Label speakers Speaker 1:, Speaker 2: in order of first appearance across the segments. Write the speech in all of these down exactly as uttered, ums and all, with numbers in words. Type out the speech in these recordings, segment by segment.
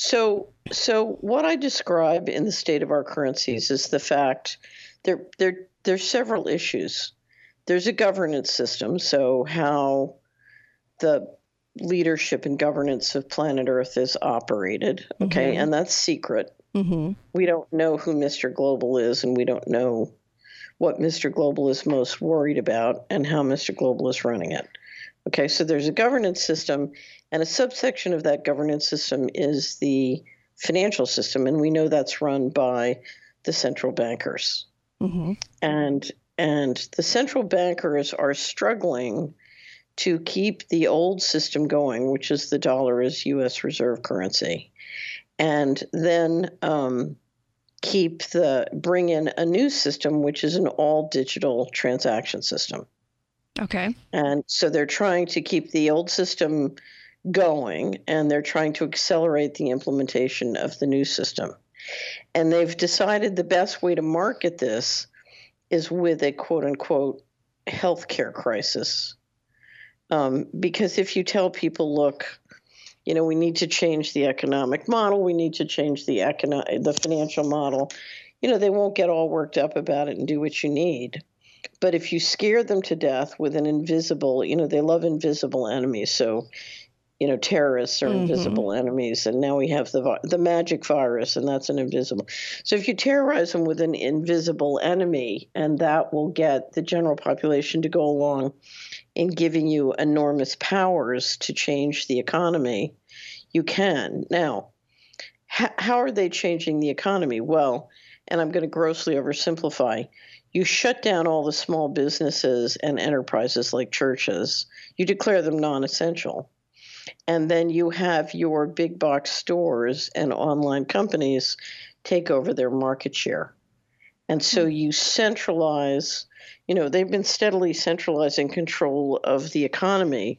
Speaker 1: So, so what I describe in the state of our currencies is the fact there, there, there's several issues. There's a governance system, so how the leadership and governance of planet Earth is operated, okay,
Speaker 2: Mm-hmm.
Speaker 1: and that's secret.
Speaker 2: Mm-hmm.
Speaker 1: We don't know who Mister Global is, and we don't know what Mister Global is most worried about and how Mister Global is running it. Okay, so there's a governance system, and a subsection of that governance system is the financial system, and we know that's run by the central bankers.
Speaker 2: Mm-hmm.
Speaker 1: And and the central bankers are struggling to keep the old system going, which is the dollar as U S reserve currency, and then um, keep the bring in a new system, which is an all digital transaction system.
Speaker 2: Okay.
Speaker 1: And so they're trying to keep the old system going, and they're trying to accelerate the implementation of the new system. And they've decided the best way to market this is with a quote unquote healthcare crisis. Um, because if you tell people, look, you know, we need to change the economic model, we need to change the econo- the financial model, you know, they won't get all worked up about it and do what you need. But if you scare them to death with an invisible, you know, they love invisible enemies. So, you know, terrorists are
Speaker 2: Mm-hmm.
Speaker 1: invisible enemies. And now we have the the magic virus, and that's an invisible. So if you terrorize them with an invisible enemy, and that will get the general population to go along in giving you enormous powers to change the economy, you can. Now, h- how are they changing the economy? Well, and I'm going to grossly oversimplify, you shut down all the small businesses and enterprises like churches. You declare them non-essential. And then you have your big box stores and online companies take over their market share. And so you centralize, you know, they've been steadily centralizing control of the economy,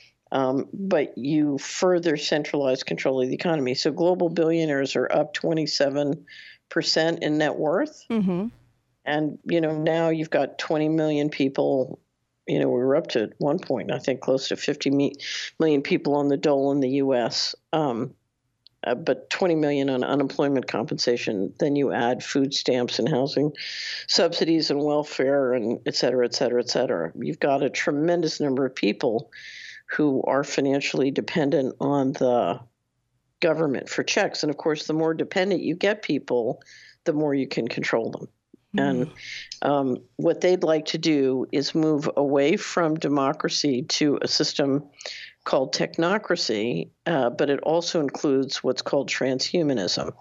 Speaker 1: um, but you further centralize control of the economy. So global billionaires are up twenty-seven percent in net worth.
Speaker 2: Mm-hmm.
Speaker 1: And, you know, now you've got twenty million people, you know, we were up to at one point, I think, close to fifty million people on the dole in the U S, um, uh, but twenty million on unemployment compensation. Then you add food stamps and housing subsidies and welfare and et cetera, et cetera, et cetera. You've got a tremendous number of people who are financially dependent on the government for checks. And of course, the more dependent you get people, the more you can control them. And um, what they'd like to do is move away from democracy to a system called technocracy, uh, but it also includes what's called transhumanism,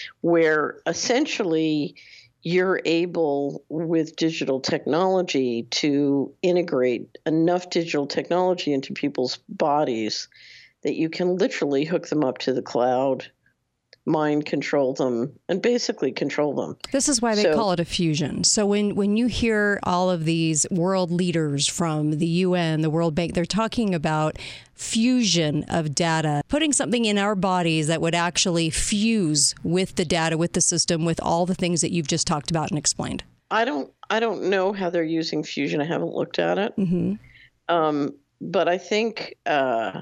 Speaker 1: where essentially you're able, with digital technology, to integrate enough digital technology into people's bodies that you can literally hook them up to the cloud, mind control them, and basically control them.
Speaker 2: This is why they
Speaker 1: So-
Speaker 2: call it a fusion. So when, when you hear all of these world leaders from the U N, the World Bank, they're talking about fusion of data, putting something in our bodies that would actually fuse with the data, with the system, with all the things that you've just talked about and explained.
Speaker 1: I don't I don't know how they're using fusion. I haven't looked at it.
Speaker 2: Mm-hmm.
Speaker 1: Um, but I think uh,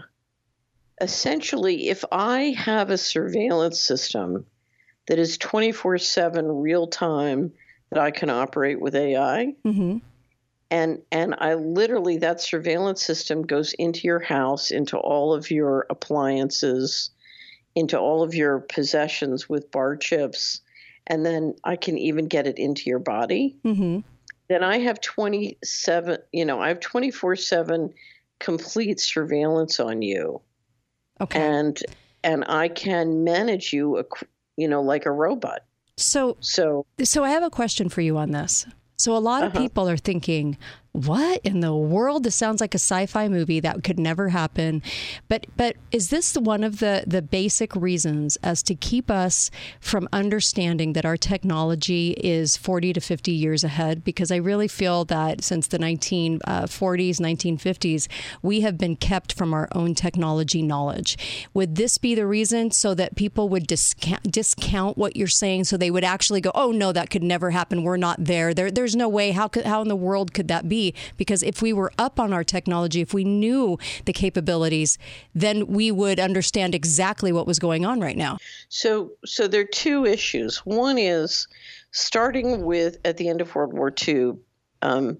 Speaker 1: essentially, if I have a surveillance system that is twenty-four seven real time that I can operate with A I,
Speaker 2: Mm-hmm.
Speaker 1: and and I literally, that surveillance system goes into your house, into all of your appliances, into all of your possessions with bar chips, and then I can even get it into your body.
Speaker 2: Mm-hmm.
Speaker 1: Then I have twenty-seven, you know, I have twenty-four seven complete surveillance on you.
Speaker 2: Okay.
Speaker 1: And and I can manage you, you know, like a robot.
Speaker 2: So,
Speaker 1: So
Speaker 2: so I have a question for you on this. So a lot of
Speaker 1: Uh-huh.
Speaker 2: people are thinking, what in the world? This sounds like a sci-fi movie that could never happen. But but is this one of the, the basic reasons as to keep us from understanding that our technology is forty to fifty years ahead? Because I really feel that since the nineteen forties, nineteen fifties, we have been kept from our own technology knowledge. Would this be the reason so that people would discount, discount what you're saying, so they would actually go, oh, no, that could never happen. We're not there. there there's no way. How could, how in the world could that be? be, because if we were up on our technology, if we knew the capabilities, then we would understand exactly what was going on right now.
Speaker 1: So, so there are two issues. One is starting with at the end of World War Two, um,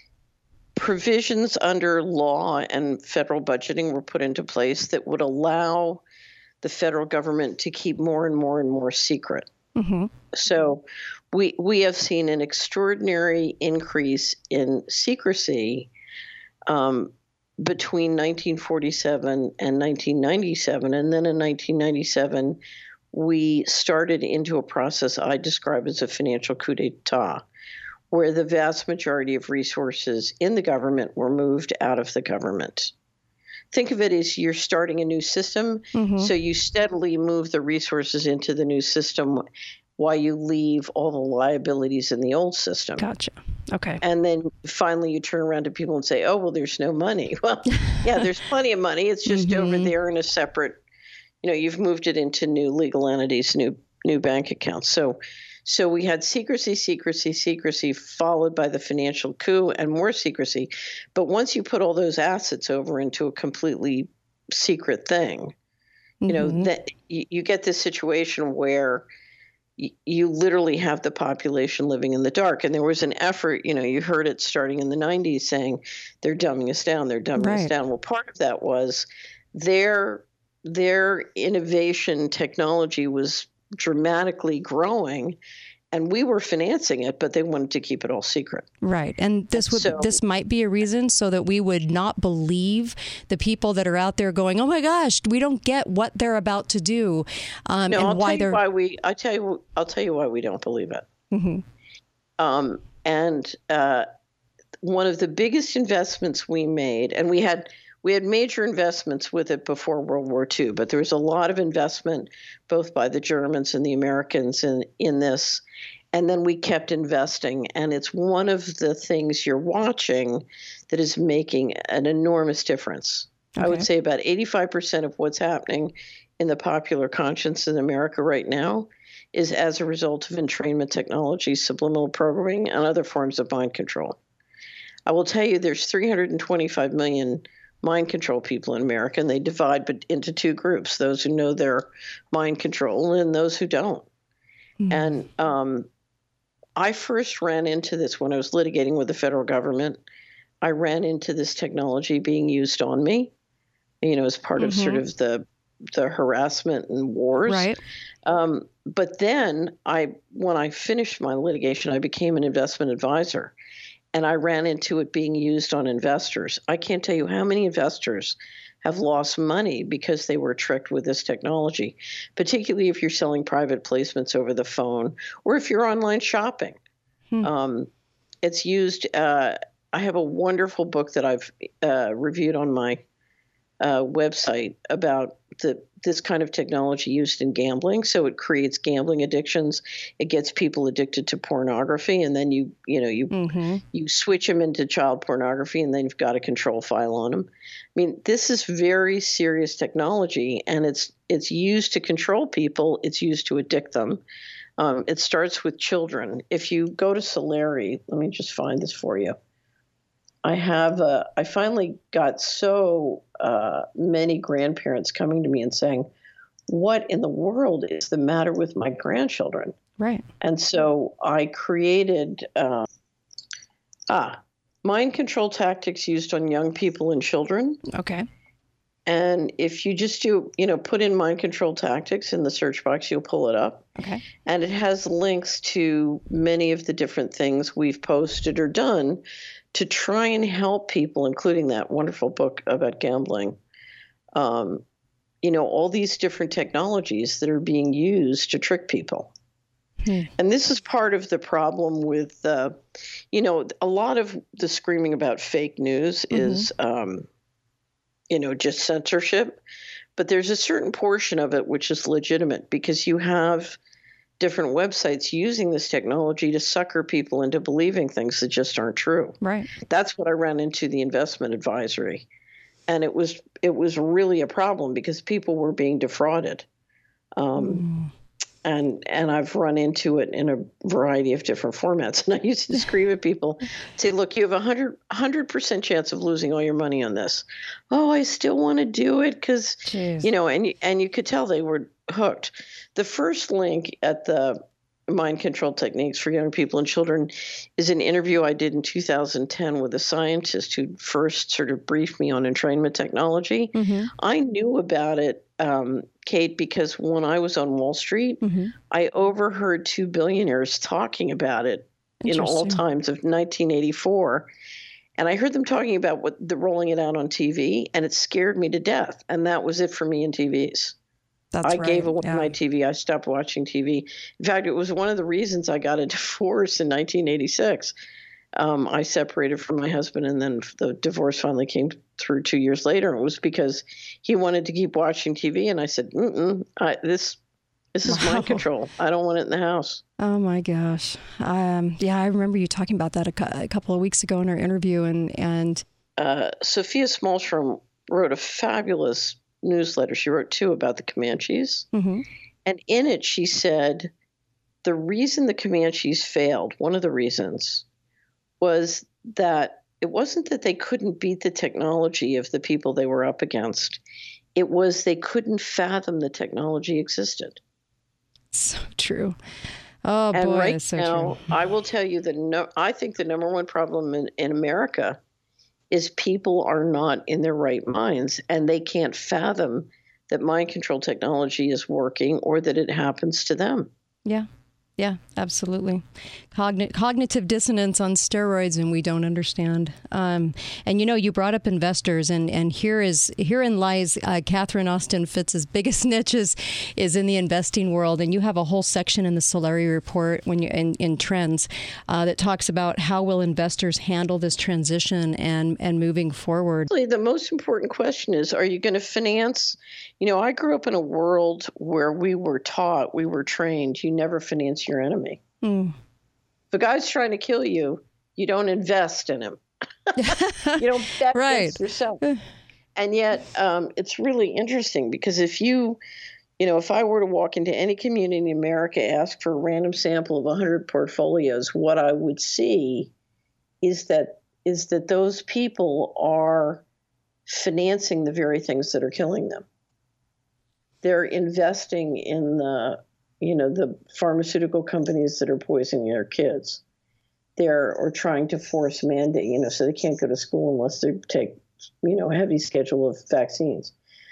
Speaker 1: provisions under law and federal budgeting were put into place that would allow the federal government to keep more and more and more secret. Mm-hmm. So we we have seen an extraordinary increase in secrecy um, between nineteen forty-seven and nineteen ninety-seven. And then in nineteen ninety-seven, we started into a process I describe as a financial coup d'etat, where the vast majority of resources in the government were moved out of the government. Think of it as you're starting a new system, mm-hmm. so you steadily move the resources into the new system while you leave all the liabilities in the old system.
Speaker 2: Gotcha. Okay.
Speaker 1: And then finally you turn around to people and say, oh, well, there's no money. Well, yeah, there's plenty of money. It's just mm-hmm. over there in a separate, you know, you've moved it into new legal entities, new new bank accounts. So So we had secrecy, secrecy, secrecy, followed by the financial coup and more secrecy. But once you put all those assets over into a completely secret thing, mm-hmm. you know, that you, you get this situation where y- you literally have the population living in the dark. And there was an effort, you know, you heard it starting in the nineties saying they're dumbing us down, they're dumbing right. us down. Well, part of that was their their innovation technology was dramatically growing, and we were financing it, but they wanted to keep it all secret.
Speaker 2: Right. And this would so, this might be a reason so that we would not believe the people that are out there going, oh my gosh, we don't get what they're about to do. Um,
Speaker 1: no,
Speaker 2: and
Speaker 1: I'll
Speaker 2: why
Speaker 1: tell
Speaker 2: they're
Speaker 1: you why we I tell you I'll tell you why we don't believe it. Mm-hmm. Um, and uh, one of the biggest investments we made, and we had We had major investments with it before World War Two, but there was a lot of investment both by the Germans and the Americans in, in this. And then we kept investing. And it's one of the things you're watching that is making an enormous difference. Okay. I would say about eighty-five percent of what's happening in the popular conscience in America right now is as a result of entrainment technology, subliminal programming, and other forms of mind control. I will tell you there's three hundred twenty-five million mind control people in America, and they divide into two groups, those who know their mind control and those who don't. Mm-hmm. And um, I first ran into this when I was litigating with the federal government. I ran into this technology being used on me, you know, as part mm-hmm. of sort of the the harassment and wars.
Speaker 2: Right.
Speaker 1: Um, but then I, when I finished my litigation, I became an investment advisor. And I ran into it being used on investors. I can't tell you how many investors have lost money because they were tricked with this technology, particularly if you're selling private placements over the phone or if you're online shopping. Hmm. Um, it's used. Uh, I have a wonderful book that I've uh, reviewed on my uh, website about the this kind of technology used in gambling. So it creates gambling addictions. It gets people addicted to pornography, and then you you know you mm-hmm. you switch them into child pornography, and then you've got a control file on them. I mean, this is very serious technology, and it's it's used to control people. It's used to addict them. Um, it starts with children. If you go to Solari, let me just find this for you. I have, uh, I finally got so uh, many grandparents coming to me and saying, what in the world is the matter with my grandchildren?
Speaker 2: Right.
Speaker 1: And so I created, uh, ah, mind control tactics used on young people and children.
Speaker 2: Okay.
Speaker 1: And if you just do, you know, put in mind control tactics in the search box, you'll pull it up.
Speaker 2: Okay.
Speaker 1: And it has links to many of the different things we've posted or done to try and help people, including that wonderful book about gambling. Um, you know, all these different technologies that are being used to trick people. Hmm. And this is part of the problem with, uh, you know, a lot of the screaming about fake news mm-hmm. is, um, you know, just censorship. But there's a certain portion of it which is legitimate because you have different websites using this technology to sucker people into believing things that just aren't true.
Speaker 2: Right.
Speaker 1: That's what I ran into the investment advisory. And it was it was really a problem because people were being defrauded. Um, mm. And and I've run into it in a variety of different formats. And I used to scream at people, say, look, you have a hundred hundred percent chance of losing all your money on this. Oh, I still want to do it because, you know, and and you could tell they were hooked. The first link at the Mind Control Techniques for Young People and Children is an interview I did in two thousand ten with a scientist who first sort of briefed me on entrainment technology. Mm-hmm. I knew about it, um, Kate, because when I was on Wall Street, mm-hmm. I overheard two billionaires talking about it in all times of nineteen eighty-four. And I heard them talking about what the rolling it out on T V, and it scared me to death. And that was it for me in T Vs.
Speaker 2: That's
Speaker 1: I
Speaker 2: right.
Speaker 1: gave away
Speaker 2: yeah.
Speaker 1: my T V. I stopped watching T V. In fact, it was one of the reasons I got a divorce in nineteen eighty-six. Um, I separated from my husband, and then the divorce finally came through two years later. It was because he wanted to keep watching T V, and I said, Mm-mm, I, this this is wow. mind control. I don't want it in the house.
Speaker 2: Oh, my gosh. Um, yeah, I remember you talking about that a, cu- a couple of weeks ago in our interview. and and
Speaker 1: uh, Sophia Smallstrom wrote a fabulous newsletter. She wrote two about the Comanches. Mm-hmm. And in it, she said, the reason the Comanches failed, one of the reasons, was that it wasn't that they couldn't beat the technology of the people they were up against. It was they couldn't fathom the technology existed.
Speaker 2: So true. Oh,
Speaker 1: and
Speaker 2: boy,
Speaker 1: right
Speaker 2: it's so
Speaker 1: now,
Speaker 2: true.
Speaker 1: I will tell you that no, I think the number one problem in, in America is people are not in their right minds, and they can't fathom that mind control technology is working or that it happens to them.
Speaker 2: Yeah. Yeah, absolutely. Cogn- cognitive dissonance on steroids, and we don't understand. Um, and you know, you brought up investors, and, and here is herein lies uh, Catherine Austin Fitz's biggest niches is in the investing world. And you have a whole section in the Solari report when you in, in trends uh, that talks about how will investors handle this transition and and moving forward.
Speaker 1: The most important question is: are you going to finance? You know, I grew up in a world where we were taught, we were trained, you never finance your enemy. Mm. If a guy's trying to kill you, you don't invest in him. You don't bet
Speaker 2: right.
Speaker 1: against yourself. And yet, um, it's really interesting because if you, you know, if I were to walk into any community in America, ask for a random sample of one hundred portfolios, what I would see is that is that those people are financing the very things that are killing them. They're investing in the, you know, the pharmaceutical companies that are poisoning their kids. They're or trying to force mandate, you know, so they can't go to school unless they take, you know, a heavy schedule of vaccines.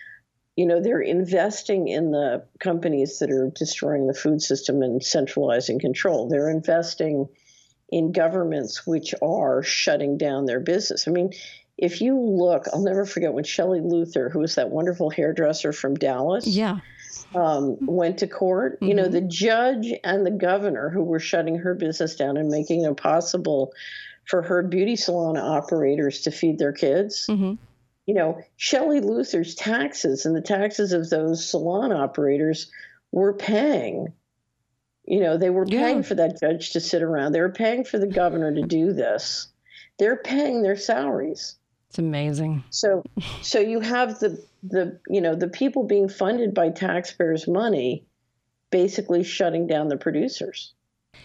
Speaker 1: You know, they're investing in the companies that are destroying the food system and centralizing control. They're investing in governments which are shutting down their business. I mean, if you look, I'll never forget when Shelley Luther, who was that wonderful hairdresser from Dallas,
Speaker 2: yeah,
Speaker 1: um, went to court. Mm-hmm. You know, the judge and the governor who were shutting her business down and making it impossible for her beauty salon operators to feed their kids. Mm-hmm. You know, Shelley Luther's taxes and the taxes of those salon operators were paying. You know, they were paying yeah. for that judge to sit around. They were paying for the governor to do this. They're paying their salaries.
Speaker 2: It's amazing.
Speaker 1: So, so you have the the you know the people being funded by taxpayers' money, basically shutting down the producers.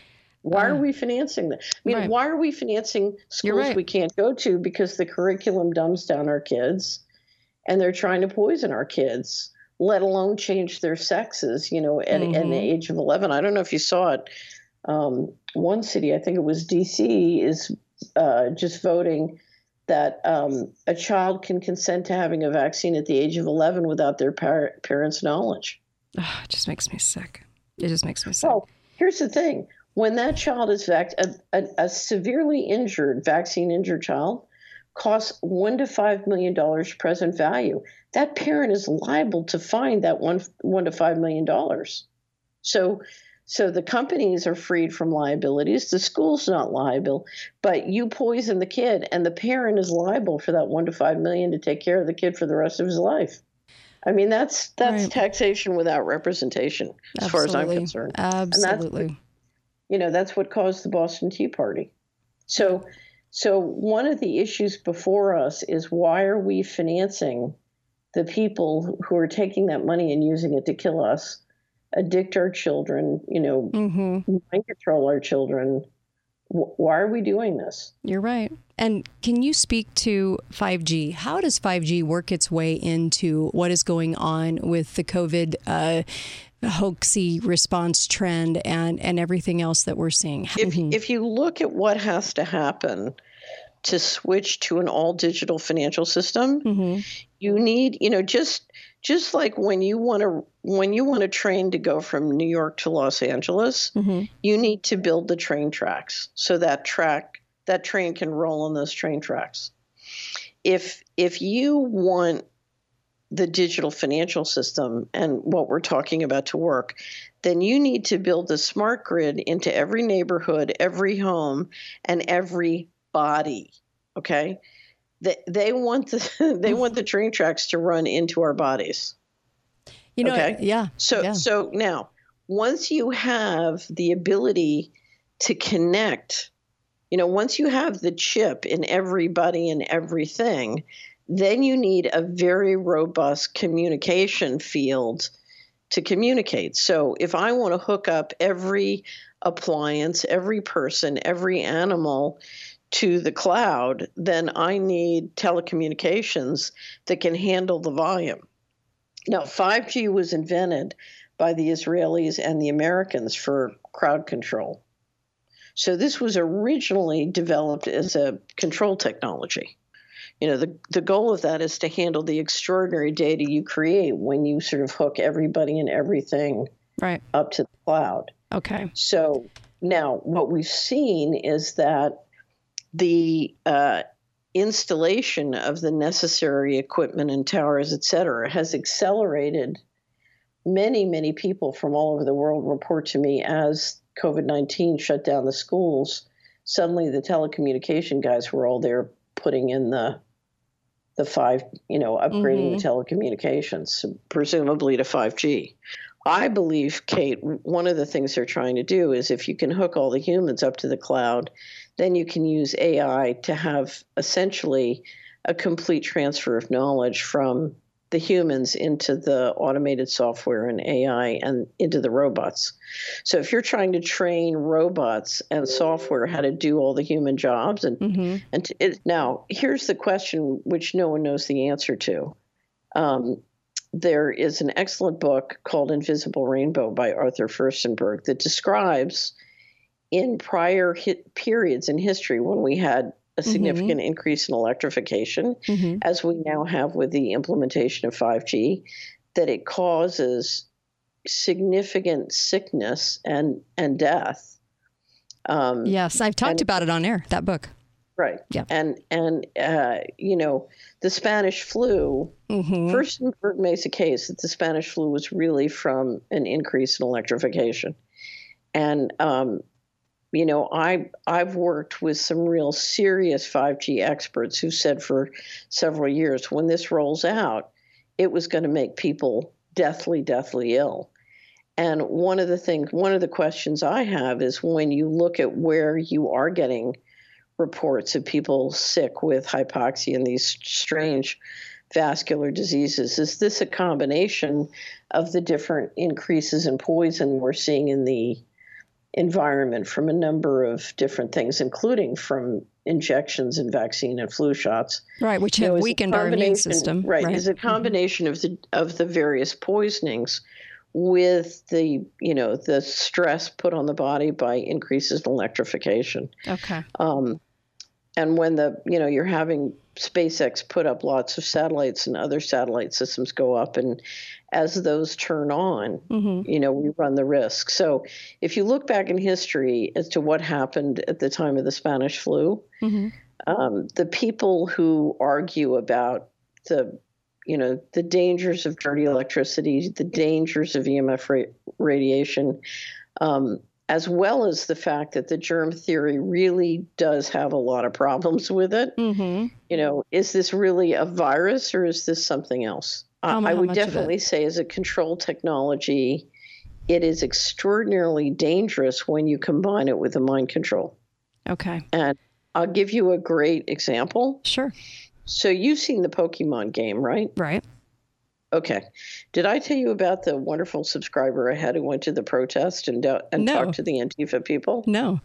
Speaker 1: Why uh, are we financing that? I mean, right. why are we financing schools right. we can't go to because the curriculum dumbs down our kids, and they're trying to poison our kids, let alone change their sexes? You know, at, mm-hmm. at the age of eleven. I don't know if you saw it. Um, one city, I think it was D C, is uh, just voting that um, a child can consent to having a vaccine at the age of eleven without their par- parents' knowledge.
Speaker 2: Oh, it just makes me sick. It just makes me sick.
Speaker 1: Well, here's the thing. When that child is vac- a, a, a severely injured, vaccine-injured child costs one to five million dollars present value. That parent is liable to find that one, one to five million dollars. So So the companies are freed from liabilities. The school's not liable, but you poison the kid, and the parent is liable for that one to five million to take care of the kid for the rest of his life. I mean, that's that's right. taxation without representation, as Absolutely. far as I'm concerned.
Speaker 2: Absolutely.
Speaker 1: And that's, you know, that's what caused the Boston Tea Party. So, so one of the issues before us is why are we financing the people who are taking that money and using it to kill us? addict our children, you know, mm-hmm. mind control our children. W- why are we doing this?
Speaker 2: You're right. And can you speak to five G? How does five G work its way into what is going on with the COVID uh, hoaxy response trend and, and everything else that we're seeing?
Speaker 1: If, mm-hmm. if you look at what has to happen to switch to an all digital financial system, mm-hmm. you need, you know, just just like when you want to when you want a train to go from New York to Los Angeles, mm-hmm. you need to build the train tracks so that track that train can roll on those train tracks. If if you want the digital financial system and what we're talking about to work, then you need to build the smart grid into every neighborhood, every home, and every body. Okay, they they want the they want the train tracks to run into our bodies.
Speaker 2: You know,
Speaker 1: okay?
Speaker 2: yeah.
Speaker 1: So
Speaker 2: yeah.
Speaker 1: so now, once you have the ability to connect, you know, once you have the chip in everybody and everything, then you need a very robust communication field to communicate. So if I want to hook up every appliance, every person, every animal to the cloud, then I need telecommunications that can handle the volume. Now, five G was invented by the Israelis and the Americans for crowd control. So this was originally developed as a control technology. You know, the, the goal of that is to handle the extraordinary data you create when you sort of hook everybody and everything
Speaker 2: right
Speaker 1: up to the cloud.
Speaker 2: Okay.
Speaker 1: So now what we've seen is that the uh, installation of the necessary equipment and towers, et cetera, has accelerated. Many, many people from all over the world report to me as COVID nineteen shut down the schools, suddenly the telecommunication guys were all there putting in the the five, you know, upgrading mm-hmm. the telecommunications, presumably to five G. I believe, Kate, one of the things they're trying to do is if you can hook all the humans up to the cloud, then you can use A I to have essentially a complete transfer of knowledge from the humans into the automated software and A I and into the robots. So if you're trying to train robots and software how to do all the human jobs, and mm-hmm. and to, it, now here's the question which no one knows the answer to. Um, there is an excellent book called Invisible Rainbow by Arthur Firstenberg that describes in prior hit periods in history when we had a significant mm-hmm. increase in electrification, mm-hmm. as we now have with the implementation of five G, that it causes significant sickness and, and death.
Speaker 2: Um, yes, I've talked and, about it on air, that book.
Speaker 1: Right.
Speaker 2: Yeah.
Speaker 1: And, and uh, you know, the Spanish flu, mm-hmm. Firstenberg makes a case that the Spanish flu was really from an increase in electrification. And, um, You know, I, I've worked with some real serious five G experts who said for several years, when this rolls out, it was going to make people deathly, deathly ill. And one of the things, one of the questions I have is when you look at where you are getting reports of people sick with hypoxia and these strange vascular diseases, is this a combination of the different increases in poison we're seeing in the environment from a number of different things, including from injections and vaccine and flu shots,
Speaker 2: right, which have you know, weakened our immune system,
Speaker 1: right, right. is a combination mm-hmm. of the of the various poisonings with the you know the stress put on the body by increases in electrification.
Speaker 2: Okay.
Speaker 1: Um, and when the you know you're having SpaceX put up lots of satellites and other satellite systems go up, and as those turn on, mm-hmm. you know, we run the risk. So if you look back in history as to what happened at the time of the Spanish flu, mm-hmm. um, the people who argue about the, you know, the dangers of dirty electricity, the dangers of E M F ra- radiation, um, as well as the fact that the germ theory really does have a lot of problems with it. Mm-hmm. You know, is this really a virus or is this something else? Uh, I would definitely say as a control technology, it is extraordinarily dangerous when you combine it with a mind control.
Speaker 2: Okay.
Speaker 1: And I'll give you a great example.
Speaker 2: Sure.
Speaker 1: So you've seen the Pokemon game, right?
Speaker 2: Right.
Speaker 1: Okay. Did I tell you about the wonderful subscriber I had who went to the protest and uh, and
Speaker 2: No,
Speaker 1: talked to the Antifa people?
Speaker 2: no.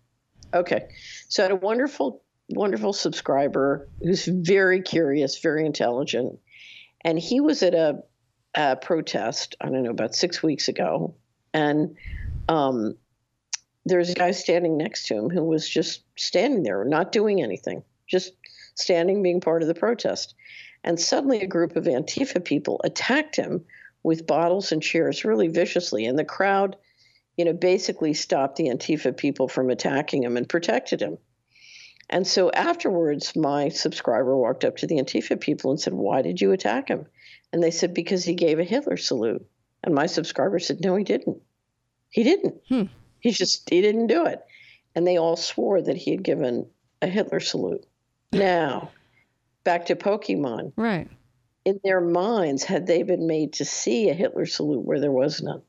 Speaker 1: Okay. So I had a wonderful, wonderful subscriber who's very curious, very intelligent. And he was at a, a protest, I don't know, about six weeks ago. And um, there's a guy standing next to him who was just standing there, not doing anything, just standing, being part of the protest. And suddenly a group of Antifa people attacked him with bottles and chairs really viciously. And the crowd, you know, basically stopped the Antifa people from attacking him and protected him. And so afterwards, my subscriber walked up to the Antifa people and said, "Why did you attack him?" And they said, "Because he gave a Hitler salute." And my subscriber said, "No, he didn't. He didn't.
Speaker 2: Hmm.
Speaker 1: He just, he didn't do it." And they all swore that he had given a Hitler salute. Now, back to Pokemon.
Speaker 2: Right.
Speaker 1: In their minds, had they been made to see a Hitler salute where there was none?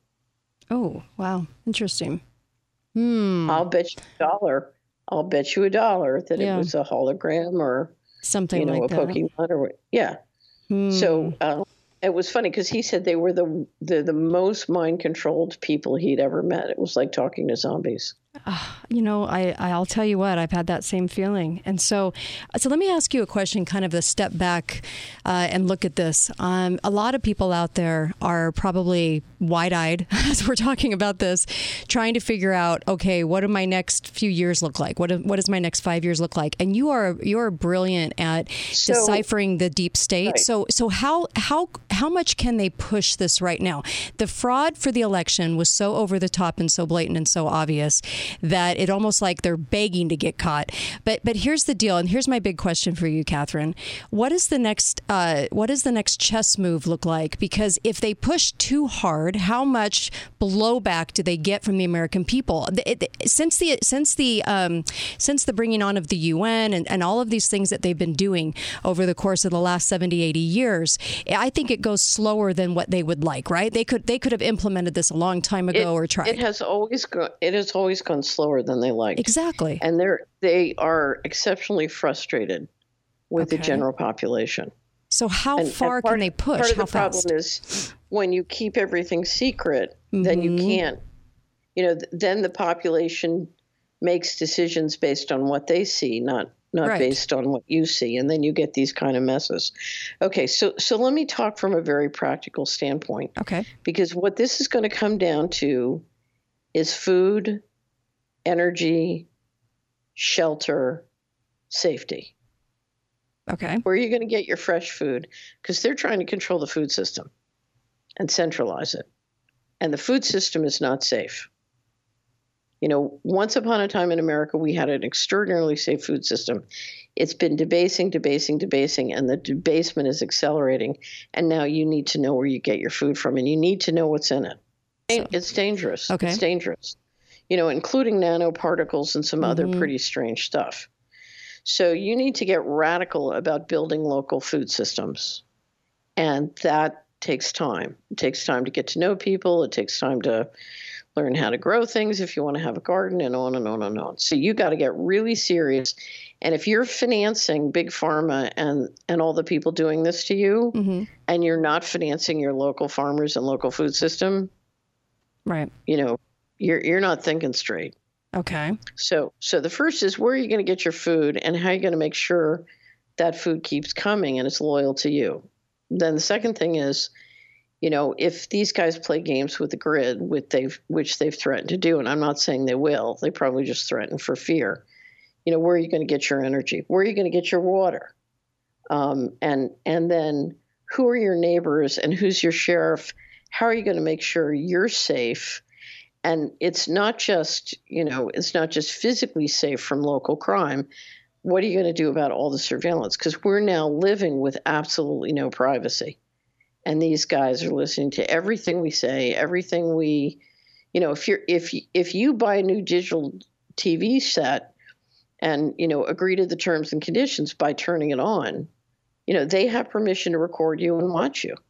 Speaker 2: Oh, wow. Interesting. Hmm.
Speaker 1: I'll bet you a dollar. I'll bet you a dollar that
Speaker 2: Yeah.
Speaker 1: it was a hologram or
Speaker 2: Something
Speaker 1: you know,
Speaker 2: like
Speaker 1: a
Speaker 2: that.
Speaker 1: Pokemon or yeah.
Speaker 2: Hmm.
Speaker 1: So uh, it was funny because he said they were the, the the most mind controlled people he'd ever met. It was like talking to zombies.
Speaker 2: Uh, you know, I, I'll tell you what, I've had that same feeling. And so, so let me ask you a question, kind of a step back uh, and look at this. Um, a lot of people out there are probably wide-eyed as we're talking about this, trying to figure out, okay, what do my next few years look like? What, do, what does my next five years look like? And you are you're brilliant at
Speaker 1: So-
Speaker 2: deciphering the deep state.
Speaker 1: Right.
Speaker 2: So, so how how how much can they push this right now? The fraud for the election was so over the top and so blatant and so obvious that it almost like they're begging to get caught. But but here's the deal, and here's my big question for you, Catherine. What is the next uh, what does the next chess move look like? Because if they push too hard, how much blowback do they get from the American people? It, it, since the since the um, since the bringing on of the U N and, and all of these things that they've been doing over the course of the last seventy, eighty years, I think it goes slower than what they would like. Right? They could they could have implemented this a long time ago
Speaker 1: It,
Speaker 2: or tried.
Speaker 1: it has always gone. It has always gone slower than they like.
Speaker 2: Exactly.
Speaker 1: And they're they are exceptionally frustrated with the
Speaker 2: Okay.
Speaker 1: general population.
Speaker 2: So how
Speaker 1: And- and
Speaker 2: far
Speaker 1: part-
Speaker 2: can they push?
Speaker 1: Part of
Speaker 2: how
Speaker 1: the problem
Speaker 2: fast?
Speaker 1: is when you keep everything secret, then you
Speaker 2: Mhm.
Speaker 1: can't. You know, th- then the population makes decisions based on what they see, not not
Speaker 2: Right.
Speaker 1: based on what you see, and then you get these kind of messes. Okay, so so let me talk from a very practical standpoint,
Speaker 2: Okay.
Speaker 1: because what this is going to come down to is food, energy, shelter, safety.
Speaker 2: Okay.
Speaker 1: Where are you going to get your fresh food? Because they're trying to control the food system and centralize it. And the food system is not safe. You know, once upon a time in America, we had an extraordinarily safe food system. It's been debasing, debasing, debasing, and the debasement is accelerating. And now you need to know where you get your food from, and you need to know what's in it.
Speaker 2: So-
Speaker 1: It's dangerous.
Speaker 2: Okay.
Speaker 1: It's dangerous. You know, including nanoparticles and some other
Speaker 2: Mhm.
Speaker 1: pretty strange stuff. So you need to get radical about building local food systems. And that takes time. It takes time to get to know people. It takes time to learn how to grow things if you want to have a garden, and on and on and on. So you got to get really serious. And if you're financing big pharma and, and all the people doing this to you,
Speaker 2: Mhm.
Speaker 1: and you're not financing your local farmers and local food system,
Speaker 2: Right.
Speaker 1: you know, you're you're not thinking straight.
Speaker 2: Okay.
Speaker 1: So, so the first is where are you going to get your food, and how are you going to make sure that food keeps coming and it's loyal to you? Then the second thing is, you know, if these guys play games with the grid, with they've, which they've threatened to do, and I'm not saying they will, they probably just threaten for fear. You know, where are you going to get your energy? Where are you going to get your water? Um, and and then who are your neighbors and who's your sheriff? How are you going to make sure you're safe? And it's not just, you know, it's not just physically safe from local crime. What are you going to do about all the surveillance? Because we're now living with absolutely no privacy. And these guys are listening to everything we say, everything we, you know, if you're if if you buy a new digital T V set and, you know, agree to the terms and conditions by turning it on, you know, they have permission to record you and watch you.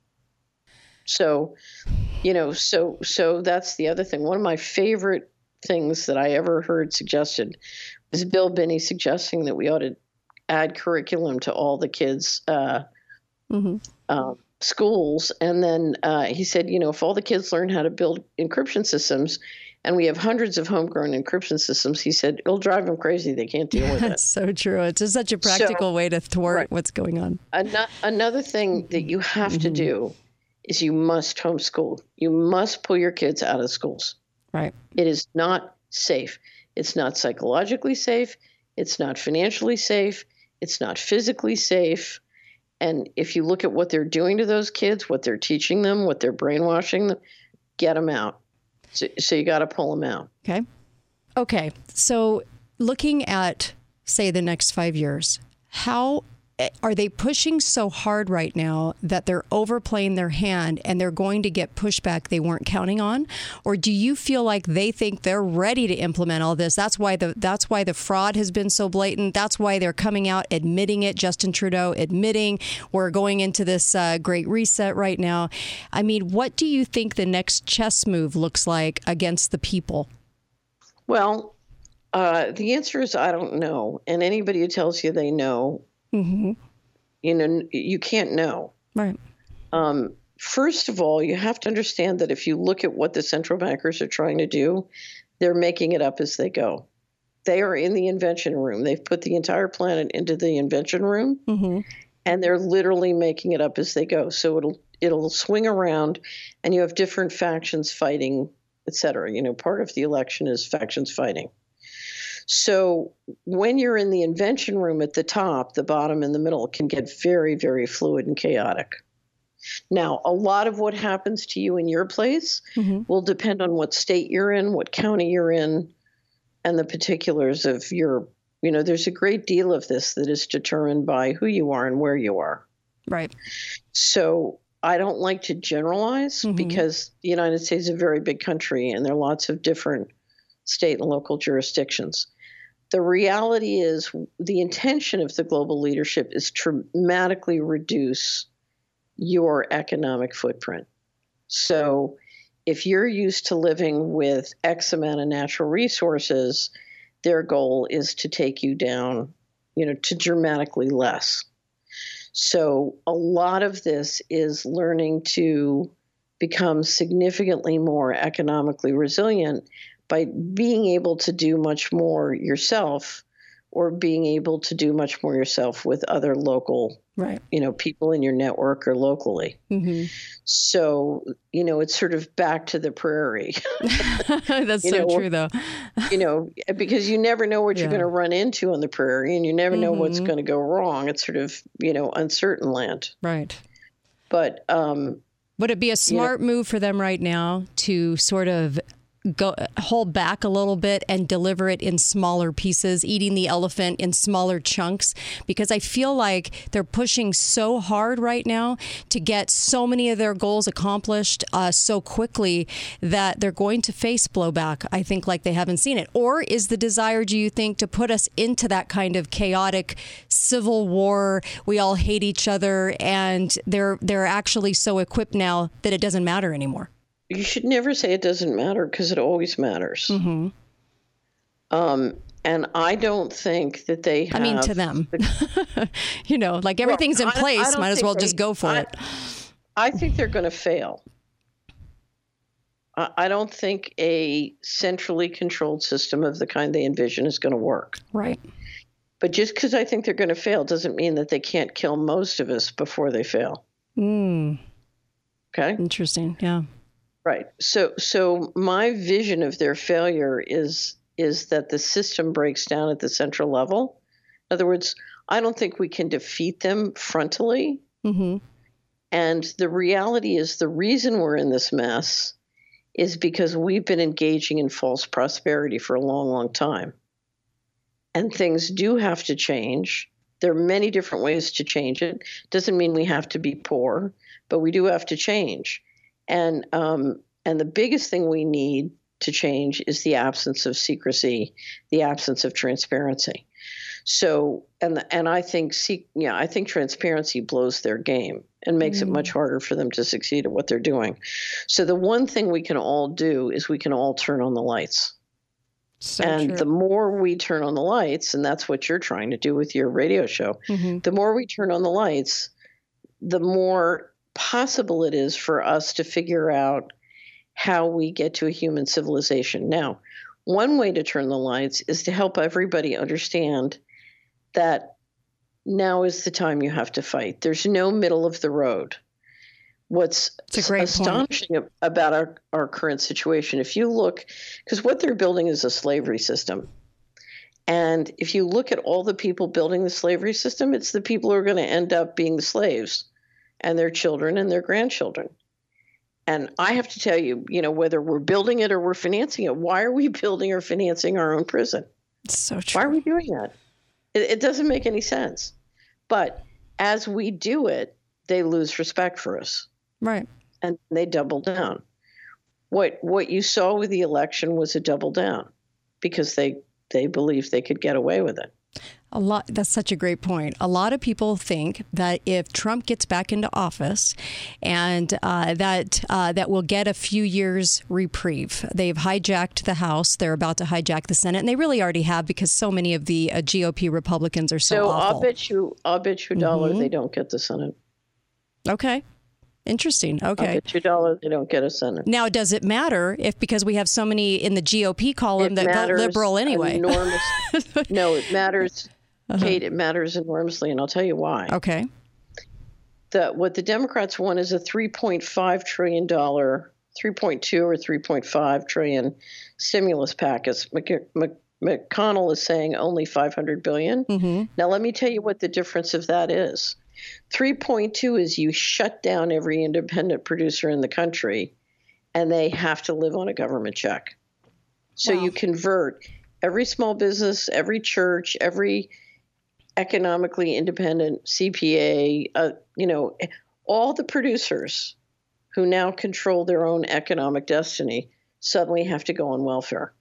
Speaker 1: So, you know, so so that's the other thing. One of my favorite things that I ever heard suggested was Bill Binney suggesting that we ought to add curriculum to all the kids' uh,
Speaker 2: Mm-hmm.
Speaker 1: um, schools. And then uh, he said, you know, if all the kids learn how to build encryption systems, and we have hundreds of homegrown encryption systems, he said, it'll drive them crazy. They can't deal with it.
Speaker 2: That's so true. It's just such a practical so, way to thwart right. what's going on.
Speaker 1: An- another thing that you have mm-hmm. to do is you must homeschool. You must pull your kids out of schools.
Speaker 2: Right.
Speaker 1: It is not safe. It's not psychologically safe. It's not financially safe. It's not physically safe. And if you look at what they're doing to those kids, what they're teaching them, what they're brainwashing them, get them out. So, so you got to pull them out.
Speaker 2: Okay. Okay. So looking at, say, the next five years, how are they pushing so hard right now that they're overplaying their hand and they're going to get pushback they weren't counting on? Or do you feel like they think they're ready to implement all this? That's why the that's why the fraud has been so blatant. That's why they're coming out admitting it. Justin Trudeau admitting we're going into this uh, great reset right now. I mean, what do you think the next chess move looks like against the people?
Speaker 1: Well, uh, the answer is I don't know. And anybody who tells you they know, Mm-hmm. you know, you can't know.
Speaker 2: Right.
Speaker 1: Um, first of all, you have to understand that if you look at what the central bankers are trying to do, they're making it up as they go. They are in the invention room. They've put the entire planet into the invention room, mm-hmm. and they're literally making it up as they go. So it'll it'll swing around, and you have different factions fighting, et cetera. You know, part of the election is factions fighting. So when you're in the invention room at the top, the bottom and the middle can get very, very fluid and chaotic. Now, a lot of what happens to you in your place mm-hmm. will depend on what state you're in, what county you're in, and the particulars of your, you know, there's a great deal of this that is determined by who you are and where you are.
Speaker 2: Right.
Speaker 1: So I don't like to generalize mm-hmm. because the United States is a very big country and there are lots of different state and local jurisdictions. The reality is the intention of the global leadership is to dramatically reduce your economic footprint. So if you're used to living with X amount of natural resources, their goal is to take you down, you know, to dramatically less. So a lot of this is learning to become significantly more economically resilient by being able to do much more yourself or being able to do much more yourself with other local,
Speaker 2: right.
Speaker 1: you know, people in your network or locally. Mm-hmm. So, you know, it's sort of back to the prairie.
Speaker 2: That's so
Speaker 1: know,
Speaker 2: true, though.
Speaker 1: you know, because you never know what yeah. you're going to run into on the prairie and you never know mm-hmm. what's going to go wrong. It's sort of, you know, uncertain land.
Speaker 2: Right.
Speaker 1: But um,
Speaker 2: would it be a smart you know, move for them right now to sort of go hold back a little bit and deliver it in smaller pieces, eating the elephant in smaller chunks? Because I feel like they're pushing so hard right now to get so many of their goals accomplished uh, so quickly that they're going to face blowback, I think, like they haven't seen it. Or is the desire, do you think, to put us into that kind of chaotic civil war, we all hate each other, and they're they're actually so equipped now that it doesn't matter anymore?
Speaker 1: You should never say it doesn't matter because it always matters. Mm-hmm. Um, and I don't think that they have...
Speaker 2: I mean, to them. The, you know, like everything's well, in place. Might as well they, just go for
Speaker 1: I,
Speaker 2: it.
Speaker 1: I think they're going to fail. I, I don't think a centrally controlled system of the kind they envision is going to work.
Speaker 2: Right.
Speaker 1: But just because I think they're going to fail doesn't mean that they can't kill most of us before they fail.
Speaker 2: Mm.
Speaker 1: Okay?
Speaker 2: Interesting, yeah.
Speaker 1: Right. So so my vision of their failure is is that the system breaks down at the central level. In other words, I don't think we can defeat them frontally. Mm-hmm. And the reality is the reason we're in this mess is because we've been engaging in false prosperity for a long, long time. And things do have to change. There are many different ways to change it. Doesn't mean we have to be poor, but we do have to change. And um, and the biggest thing we need to change is the absence of secrecy, the absence of transparency. So, and the, and I think, yeah, I think transparency blows their game and makes mm. it much harder for them to succeed at what they're doing. So the one thing we can all do is we can all turn on the lights. So and true. The more we turn on the lights, and that's what you're trying to do with your radio show, mm-hmm. the more we turn on the lights, the more possible it is for us to figure out how we get to a human civilization. Now, one way to turn the lights is to help everybody understand that now is the time you have to fight. There's no middle of the road. What's astonishing point. about our, our current situation, if you look, because what they're building is a slavery system. And if you look at all the people building the slavery system, it's the people who are going to end up being the slaves, and their children and their grandchildren. And I have to tell you, you know, whether we're building it or we're financing it, why are we building or financing our own prison?
Speaker 2: It's so true.
Speaker 1: Why are we doing that? It, it doesn't make any sense. But as we do it, they lose respect for us.
Speaker 2: Right.
Speaker 1: And they double down. What what you saw with the election was a double down because they they believed they could get away with it.
Speaker 2: A lot. That's such a great point. A lot of people think that if Trump gets back into office, and uh, that uh, that will get a few years reprieve. They've hijacked the House. They're about to hijack the Senate, and they really already have because so many of the uh, G O P Republicans are so,
Speaker 1: so
Speaker 2: awful.
Speaker 1: I'll bet you, I'll bet you a dollar
Speaker 2: mm-hmm.
Speaker 1: they don't get the Senate.
Speaker 2: Okay. Interesting. Okay.
Speaker 1: I'll bet you a dollar they don't get a Senate.
Speaker 2: Now, does it matter if because we have so many in the G O P column
Speaker 1: it
Speaker 2: that vote liberal anyway?
Speaker 1: Enormous. No, it matters. Uh-huh. Kate, it matters enormously, and I'll tell you why.
Speaker 2: Okay.
Speaker 1: The, what the Democrats want is a three point five trillion dollars, three point two or three point five trillion stimulus package. Mc, Mc, McConnell is saying only five hundred billion dollars. Mm-hmm. Now, let me tell you what the difference of that is. three point two is you shut down every independent producer in the country, and they have to live on a government check. So wow. You convert every small business, every church, every economically independent C P A, uh, you know, all the producers who now control their own economic destiny suddenly have to go on welfare.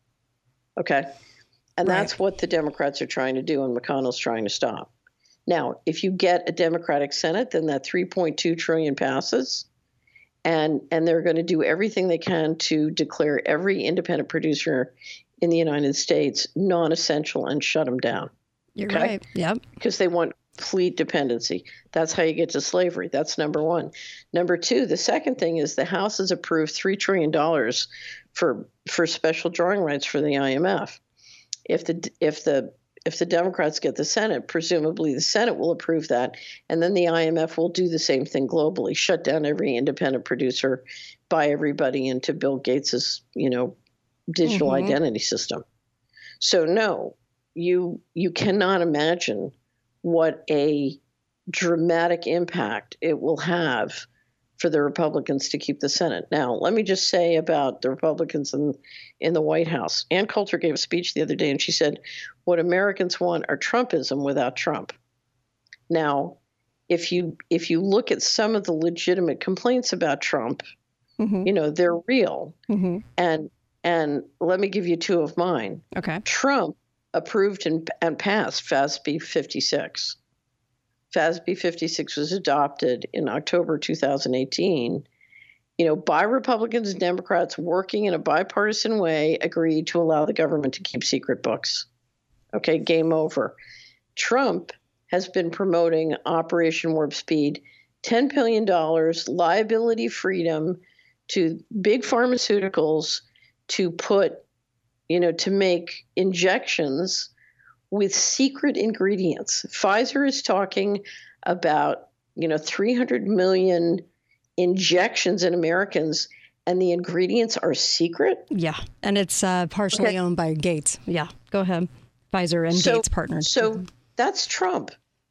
Speaker 1: Okay? And right. That's what the Democrats are trying to do, and McConnell's trying to stop. Now, if you get a Democratic Senate, then that three point two trillion dollars passes, and and they're going to do everything they can to declare every independent producer in the United States non-essential and shut them down.
Speaker 2: You're
Speaker 1: okay?
Speaker 2: right. Yep.
Speaker 1: Because they want complete dependency. That's how you get to slavery. That's number one. Number two, the second thing is the House has approved three trillion dollars for for special drawing rights for the I M F. If the if the if the Democrats get the Senate, presumably the Senate will approve that, and then the I M F will do the same thing globally, shut down every independent producer, buy everybody into Bill Gates's, you know, digital mm-hmm. identity system. So no. You you cannot imagine what a dramatic impact it will have for the Republicans to keep the Senate. Now, let me just say about the Republicans in, in the White House. Ann Coulter gave a speech the other day, and she said, what Americans want are Trumpism without Trump. Now, if you if you look at some of the legitimate complaints about Trump, mm-hmm. you know, they're real. Mm-hmm. And and let me give you two of mine.
Speaker 2: Okay.
Speaker 1: Trump approved and, and passed F A S B fifty-six. F A S B fifty-six was adopted in October two thousand eighteen. You know, by Republicans and Democrats working in a bipartisan way, agreed to allow the government to keep secret books. Okay, game over. Trump has been promoting Operation Warp Speed, ten billion dollars liability freedom to big pharmaceuticals to put you know, to make injections with secret ingredients. Pfizer is talking about, you know, three hundred million injections in Americans, and the ingredients are secret?
Speaker 2: Yeah, and it's uh, partially okay. owned by Gates. Yeah, go ahead. Pfizer and
Speaker 1: so,
Speaker 2: Gates partnered.
Speaker 1: So that's Trump.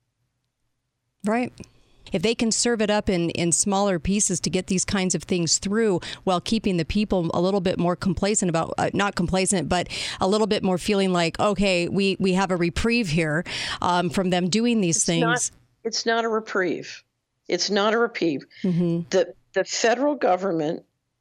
Speaker 2: Right. If they can serve it up in, in smaller pieces to get these kinds of things through while keeping the people a little bit more complacent about, uh, not complacent, but a little bit more feeling like, okay, we, we have a reprieve here um, from them doing these
Speaker 1: it's
Speaker 2: things.
Speaker 1: Not, it's not a reprieve. It's not a reprieve. Mm-hmm. The the federal government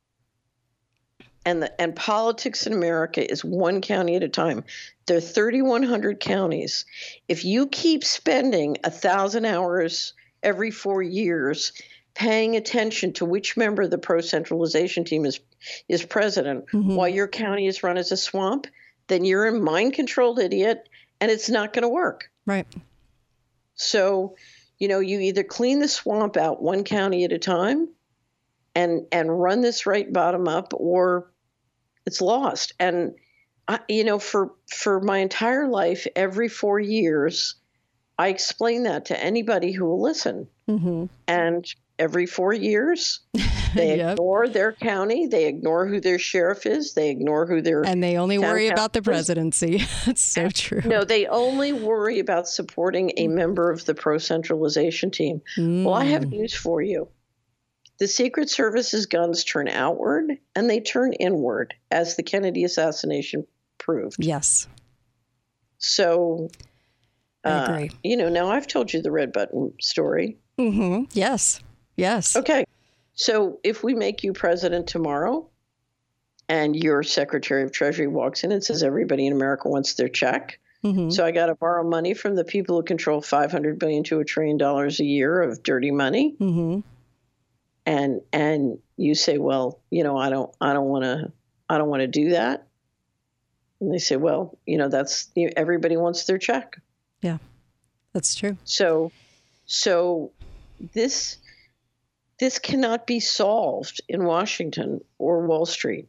Speaker 1: and the and politics in America is one county at a time. There are thirty-one hundred counties. If you keep spending a thousand hours every four years, paying attention to which member of the pro-centralization team is is president mm-hmm. while your county is run as a swamp, then you're a mind-controlled idiot, and it's not going to work.
Speaker 2: Right.
Speaker 1: So you know, you either clean the swamp out one county at a time and and run this right bottom up, or it's lost. And I, you know, for for my entire life, every four years, I explain that to anybody who will listen. Mm-hmm. And every four years, they yep. ignore their county, they ignore who their sheriff is, they ignore who their
Speaker 2: and they only worry about the presidency. That's so true.
Speaker 1: No, they only worry about supporting a member of the pro-centralization team. Mm. Well, I have news for you. The Secret Service's guns turn outward and they turn inward, as the Kennedy assassination proved.
Speaker 2: Yes.
Speaker 1: So,
Speaker 2: I uh, agree.
Speaker 1: You know, now I've told you the red button story.
Speaker 2: Mm-hmm. Yes. Yes.
Speaker 1: Okay. So if we make you president tomorrow and your Secretary of Treasury walks in and says everybody in America wants their check, mm-hmm. so I got to borrow money from the people who control five hundred billion dollars to a trillion dollars a year of dirty money. Mm-hmm. And and you say, well, you know, I don't I don't want to I don't want to do that. And they say, well, you know, that's you know, everybody wants their check.
Speaker 2: Yeah, that's true.
Speaker 1: So so this this cannot be solved in Washington or Wall Street.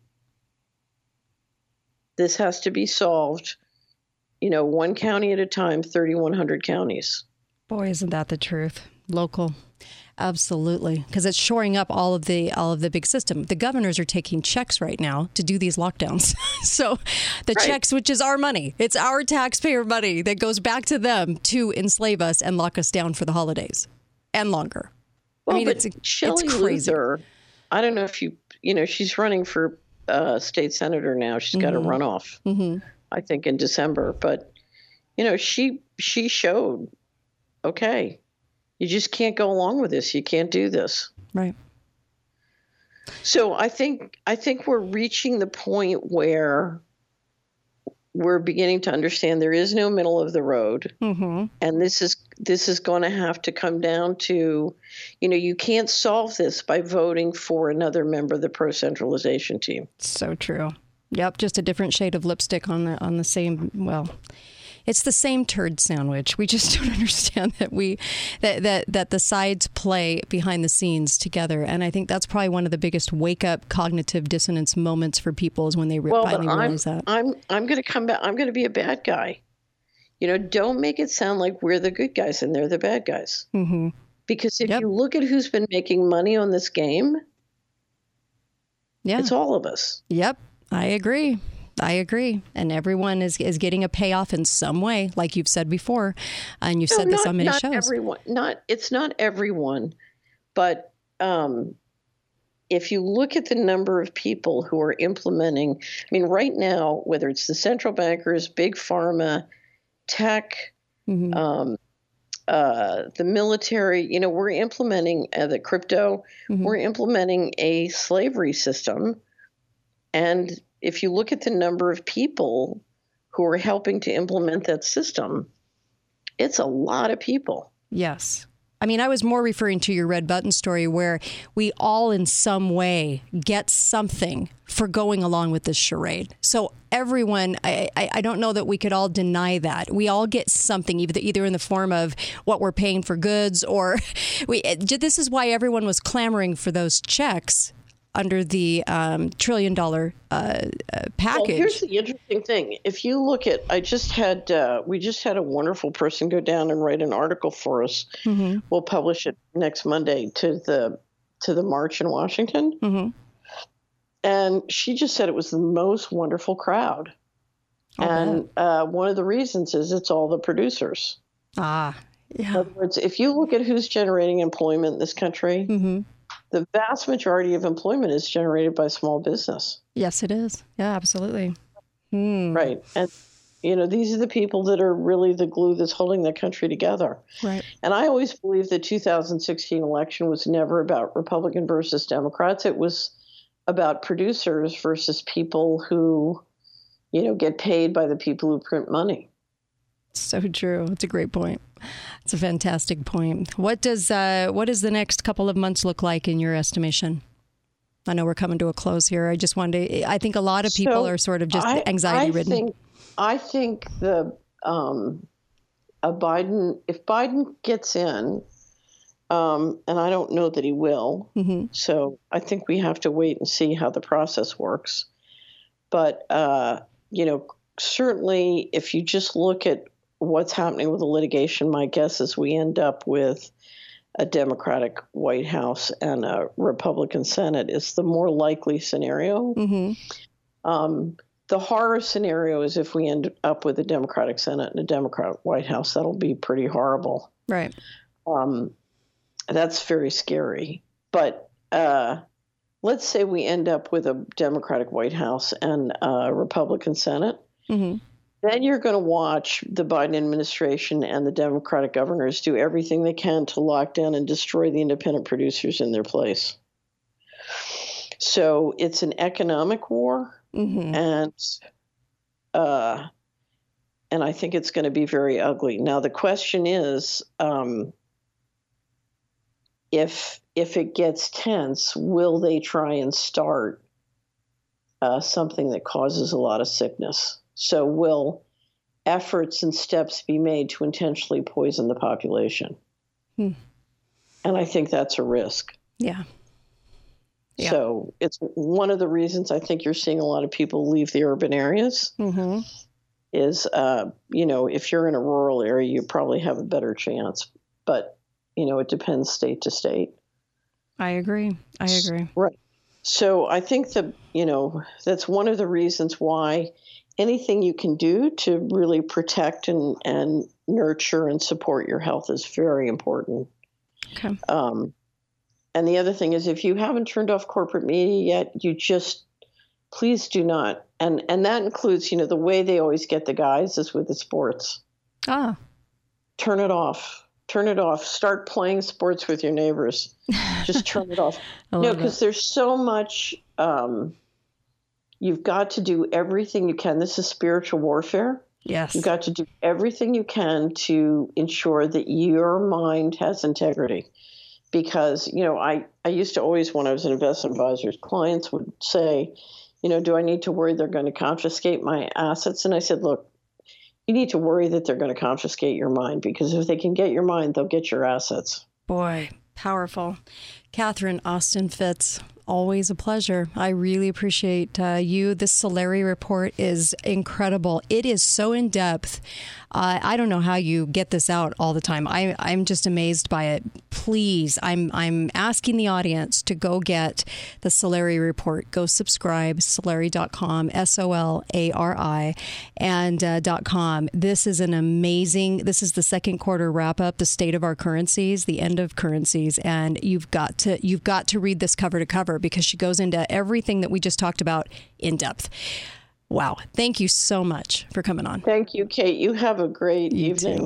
Speaker 1: This has to be solved, you know, one county at a time, thirty-one hundred counties.
Speaker 2: Boy, isn't that the truth? Local. Absolutely, because it's shoring up all of the all of the big system. The governors are taking checks right now to do these lockdowns. So the right. checks, which is our money, it's our taxpayer money that goes back to them to enslave us and lock us down for the holidays and longer.
Speaker 1: Well,
Speaker 2: I mean,
Speaker 1: but
Speaker 2: it's,
Speaker 1: Shelley
Speaker 2: it's crazy.
Speaker 1: Luther, I don't know if you, you know, she's running for uh, state senator now. She's got mm-hmm. a runoff, mm-hmm. I think, in December. But, you know, she she showed, okay, you just can't go along with this. You can't do this.
Speaker 2: Right.
Speaker 1: So I think I think we're reaching the point where we're beginning to understand there is no middle of the road. Mm-hmm. And this is this is going to have to come down to, you know, you can't solve this by voting for another member of the pro-centralization team.
Speaker 2: So true. Yep. Just a different shade of lipstick on the on the same, well, it's the same turd sandwich. We just don't understand that we that, that that the sides play behind the scenes together. And I think that's probably one of the biggest wake up cognitive dissonance moments for people is when they
Speaker 1: well,
Speaker 2: finally
Speaker 1: I'm,
Speaker 2: realize that.
Speaker 1: I'm I'm going to come back. I'm going to be a bad guy. You know, don't make it sound like we're the good guys and they're the bad guys. Mm-hmm. Because if yep. you look at who's been making money on this game, yeah, it's all of us.
Speaker 2: Yep, I agree. I agree. And everyone is, is getting a payoff in some way, like you've said before. And you've no, said this
Speaker 1: not,
Speaker 2: on many
Speaker 1: not
Speaker 2: shows.
Speaker 1: Everyone, not, it's not everyone. But um, if you look at the number of people who are implementing, I mean, right now, whether it's the central bankers, big pharma, tech, mm-hmm. um, uh, the military, you know, we're implementing uh, the crypto, mm-hmm. we're implementing a slavery system. And if you look at the number of people who are helping to implement that system, it's a lot of people.
Speaker 2: Yes. I mean, I was more referring to your red button story where we all in some way get something for going along with this charade. So everyone, I, I don't know that we could all deny that. We all get something, either, either in the form of what we're paying for goods or we. This is why everyone was clamoring for those checks under the um, trillion dollar uh, uh, package.
Speaker 1: Well, here's the interesting thing. If you look at, I just had, uh, we just had a wonderful person go down and write an article for us. Mm-hmm. We'll publish it next Monday to the to the march in Washington. Mm-hmm. And she just said it was the most wonderful crowd. I'll and uh, one of the reasons is it's all the producers.
Speaker 2: Ah, yeah.
Speaker 1: In other words, if you look at who's generating employment in this country, mm-hmm. the vast majority of employment is generated by small business.
Speaker 2: Yes, it is. Yeah, absolutely. Hmm.
Speaker 1: Right. And, you know, these are the people that are really the glue that's holding the country together.
Speaker 2: Right.
Speaker 1: And I always believe the two thousand sixteen election was never about Republican versus Democrats. It was about producers versus people who, you know, get paid by the people who print money.
Speaker 2: So true. It's a great point. It's a fantastic point. What does uh, what does the next couple of months look like in your estimation? I know we're coming to a close here. I just wanted to, I think a lot of people so are sort of just anxiety ridden.
Speaker 1: I think, I think the um, a Biden, if Biden gets in, Um, and I don't know that he will.
Speaker 2: Mm-hmm.
Speaker 1: So I think we have to wait and see how the process works. But, uh, you know, certainly if you just look at what's happening with the litigation, my guess is we end up with a Democratic White House and a Republican Senate is the more likely scenario.
Speaker 2: Mm-hmm.
Speaker 1: Um, the horror scenario is if we end up with a Democratic Senate and a Democrat White House. That'll be pretty horrible.
Speaker 2: Right.
Speaker 1: Um, that's very scary. But uh, let's say we end up with a Democratic White House and a Republican Senate.
Speaker 2: Mm-hmm.
Speaker 1: Then you're going to watch the Biden administration and the Democratic governors do everything they can to lock down and destroy the independent producers in their place. So it's an economic war,
Speaker 2: Mm-hmm.
Speaker 1: and uh, and I think it's going to be very ugly. Now the question is, um, if if it gets tense, will they try and start uh, something that causes a lot of sickness? So will efforts and steps be made to intentionally poison the population?
Speaker 2: Hmm.
Speaker 1: And I think that's a risk.
Speaker 2: Yeah. Yeah.
Speaker 1: So it's one of the reasons I think you're seeing a lot of people leave the urban areas
Speaker 2: Mm-hmm.
Speaker 1: is, uh, you know, if you're in a rural area, you probably have a better chance. But, you know, it depends state to state.
Speaker 2: I agree. I agree.
Speaker 1: Right. So I think that, you know, that's one of the reasons why anything you can do to really protect and, and nurture and support your health is very important.
Speaker 2: Okay.
Speaker 1: Um, and the other thing is, if you haven't turned off corporate media yet, you just, please do not. And and that includes, you know, the way they always get the guys is with the sports.
Speaker 2: Ah.
Speaker 1: Turn it off. Turn it off. Start playing sports with your neighbors. Just turn it off. No, because there's so much, um, you've got to do everything you can. This is spiritual warfare.
Speaker 2: Yes.
Speaker 1: You've got to do everything you can to ensure that your mind has integrity. Because, you know, I, I used to always, when I was an investment advisor, clients would say, you know, do I need to worry they're going to confiscate my assets? And I said, look, you need to worry that they're going to confiscate your mind, because if they can get your mind, they'll get your assets.
Speaker 2: Boy, powerful. Catherine Austin Fitts, always a pleasure. I really appreciate uh, you. This Solari report is incredible. It is so in depth. Uh, I don't know how you get this out all the time. I, I'm just amazed by it. Please, I'm I'm asking the audience to go get the Solari report. Go subscribe, solari dot com, S O L A R I, and uh, .com. This is an amazing, this is the second quarter wrap up, the state of our currencies, the end of currencies. And you've got to, you've got to read this cover to cover, because she goes into everything that we just talked about in depth. Wow. Thank you so much for coming on.
Speaker 1: Thank you, Kate. You have a great
Speaker 2: You
Speaker 1: evening.
Speaker 2: too.